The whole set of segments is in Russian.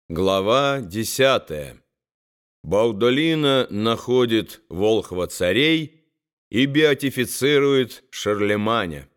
Глава 10. Баудолина находит Волхва-царей и беатифицирует Шарлеманя.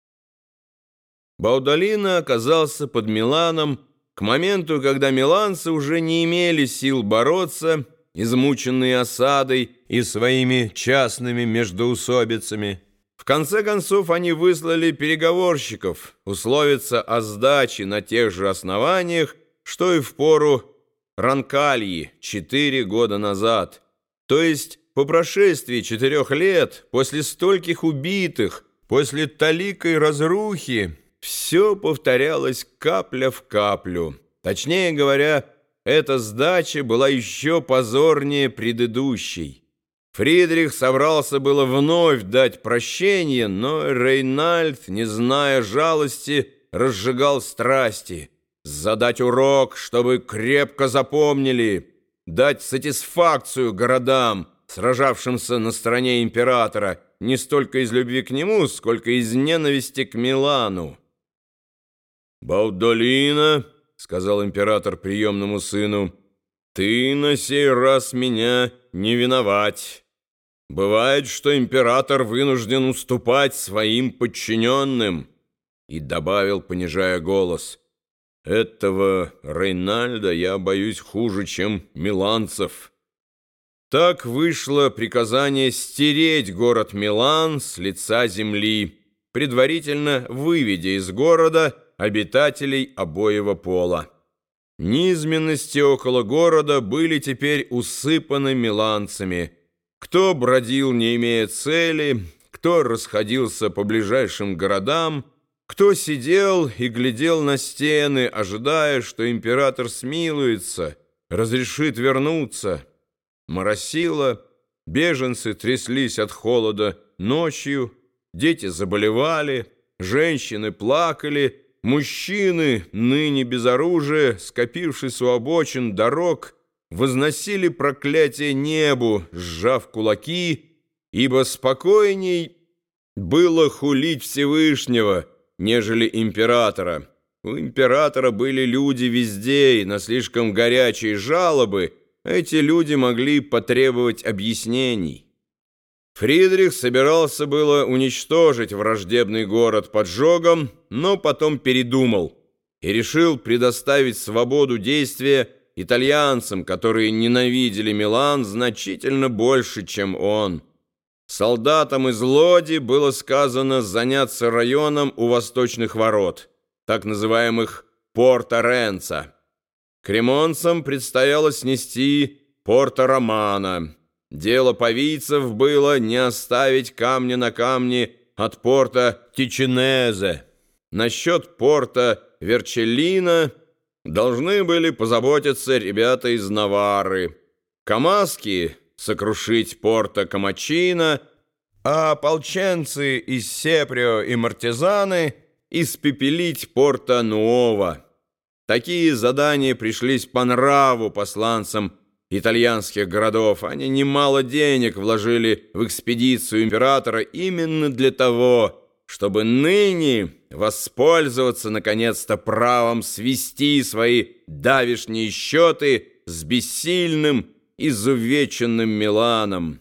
Баудолина оказался под Миланом к моменту, когда миланцы уже не имели сил бороться, измученные осадой и своими частными междоусобицами. В конце концов они выслали переговорщиков условиться о сдаче на тех же основаниях, что и в пору Ронкальи 4 года назад, то есть по прошествии 4 лет, после стольких убитых, после таликой разрухи, все повторялось капля в каплю. Точнее говоря, эта сдача была еще позорнее предыдущей. Фридрих собрался было вновь дать прощение, но Рейнальд, не зная жалости, разжигал страсти. Задать урок, чтобы крепко запомнили, дать сатисфакцию городам, сражавшимся на стороне императора, не столько из любви к нему, сколько из ненависти к Милану. «Баудолина, — сказал император приемному сыну, — ты на сей раз меня не виновать. Бывает, что император вынужден уступать своим подчиненным». И добавил, понижая голос: «Этого Рейнальда я боюсь хуже, чем миланцев». Так вышло приказание стереть город Милан с лица земли, предварительно выведя из города обитателей обоего пола. Низменности около города были теперь усыпаны миланцами. Кто бродил, не имея цели, кто расходился по ближайшим городам, кто сидел и глядел на стены, ожидая, что император смилуется, разрешит вернуться. Моросило, беженцы тряслись от холода ночью, дети заболевали, женщины плакали, мужчины, ныне без оружия, скопившись у обочин дорог, возносили проклятие небу, сжав кулаки, ибо спокойней было хулить Всевышнего, нежели императора. У императора были люди везде, и на слишком горячие жалобы эти люди могли потребовать объяснений. Фридрих собирался было уничтожить враждебный город поджогом, но потом передумал и решил предоставить свободу действия итальянцам, которые ненавидели Милан значительно больше, чем он. Солдатам из Лоди было сказано заняться районом у восточных ворот, так называемых Порто-Ренца. Кремонцам предстояло снести Порто-Романо. Дело повийцев было не оставить камня на камне от порта Тичинезе. Насчет порта Верчеллина должны были позаботиться ребята из Наварры. Камаски сокрушить порта Камачино, а ополченцы из Сеприо и Мартизаны испепелить порта Нуова. Такие задания пришлись по нраву посланцам итальянских городов. Они немало денег вложили в экспедицию императора именно для того, чтобы ныне воспользоваться наконец-то правом свести свои давешние счеты с бессильным, изувеченным Миланом.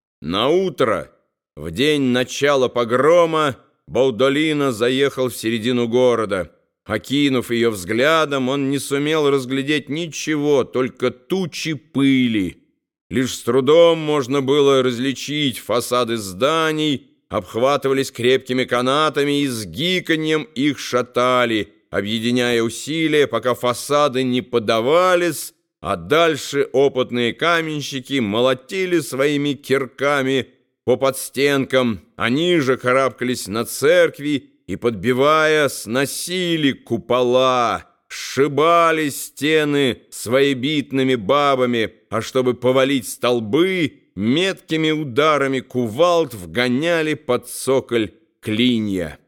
Наутро, в день начала погрома, Баудолина заехал в середину города. Окинув ее взглядом, он не сумел разглядеть ничего, только тучи пыли. Лишь с трудом можно было различить фасады зданий, обхватывались крепкими канатами и с гиканьем их шатали, объединяя усилия, пока фасады не подавались, а дальше опытные каменщики молотили своими кирками по подстенкам, они же карабкались на церкви и, подбивая, сносили купола, сшибали стены своебитными бабами, а чтобы повалить столбы, меткими ударами кувалд вгоняли под цоколь клинья.